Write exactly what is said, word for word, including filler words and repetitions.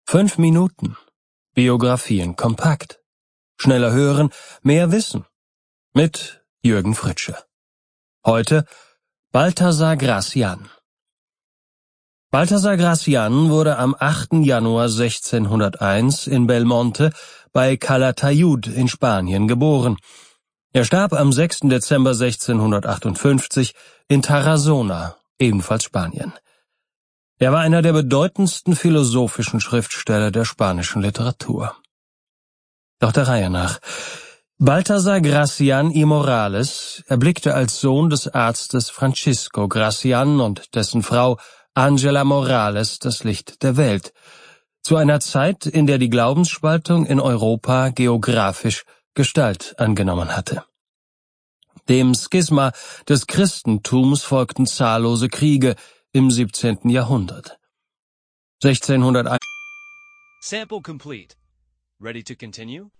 Fünf Minuten. Biografien kompakt. Schneller hören, mehr wissen. Mit Jürgen Fritsche. Heute Balthasar Gracian. Balthasar Gracian wurde am achten Januar sechzehnhunderteins in Belmonte bei Calatayud in Spanien geboren. Er starb am sechsten Dezember sechzehnhundertachtundfünfzig in Tarazona, ebenfalls Spanien. Er war einer der bedeutendsten philosophischen Schriftsteller der spanischen Literatur. Doch der Reihe nach. Balthasar Gracian y Morales erblickte als Sohn des Arztes Francisco Gracian und dessen Frau Ángela Morales das Licht der Welt, zu einer Zeit, in der die Glaubensspaltung in Europa geografisch Gestalt angenommen hatte. Dem Schisma des Christentums folgten zahllose Kriege im siebzehnten Jahrhundert. sechzehnhunderteins Sample complete. Ready to continue?